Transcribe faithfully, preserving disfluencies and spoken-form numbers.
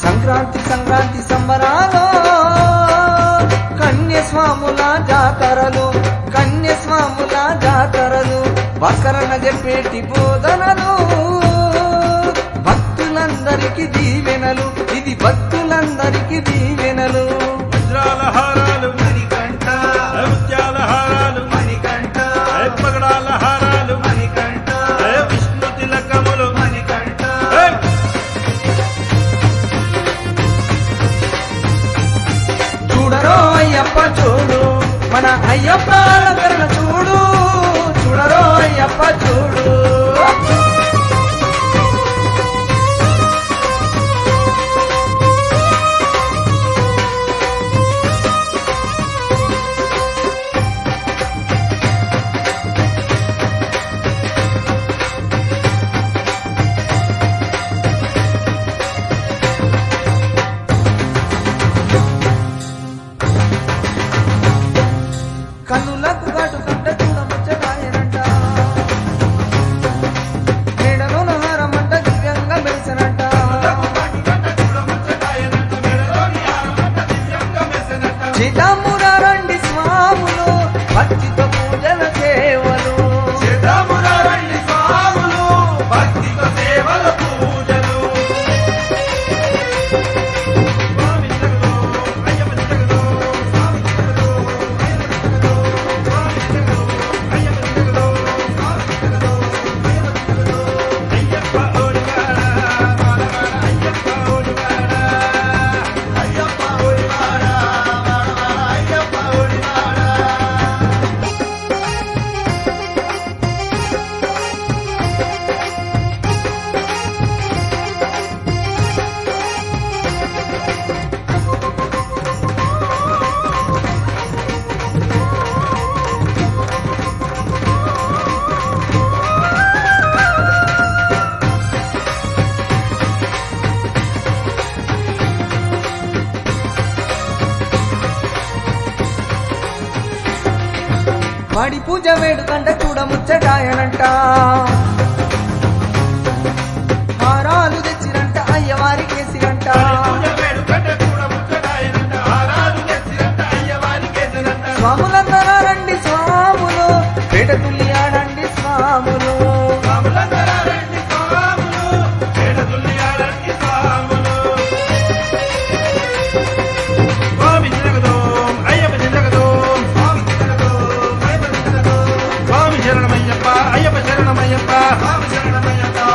సంక్రాంతి సంక్రాంతి సంబరాలో కన్యస్వాముల జాతరలు కన్యస్వాముల జాతరలు వకరణ చెప్పేటి బోధనలు భక్తులందరికీ దీవెనలు ఇది భక్తులందరికీ దీవెనలు వజ్రాల హారాలు మణికంఠ ముత్యాల హారాలు మణికంఠ పగడాల హారాలు మణికంఠ విష్ణు తిలకములు మణికంఠ చూడరో అయ్యప్ప చూడు మన అయ్యప్ప అలంకరణ చూడు చూడరో అయ్యప్ప చూడు కన్నులకు కాటు కంట చూడముచ్చటాయనంట మేడలోన హారమంట దివ్యంగా మెరిసనంట చిదంబురారండి స్వాములు భక్తితో పూజల సేవలు చిదంబురారండి స్వాములు భక్తితో సేవల పూజలు వాడి పూజ వేడుకంట చూడముచ్చటాయనంట హారాలు తెచ్చిరంట అయ్యవారి కేసిరంట స్వాములందరూ రండి స్వాములు పేట తుల్లి ఆడండి స్వాములు శరణమయ్యప్ప అయ్యప్ప శరణమయ్యప్ప శరణమయ్యప్ప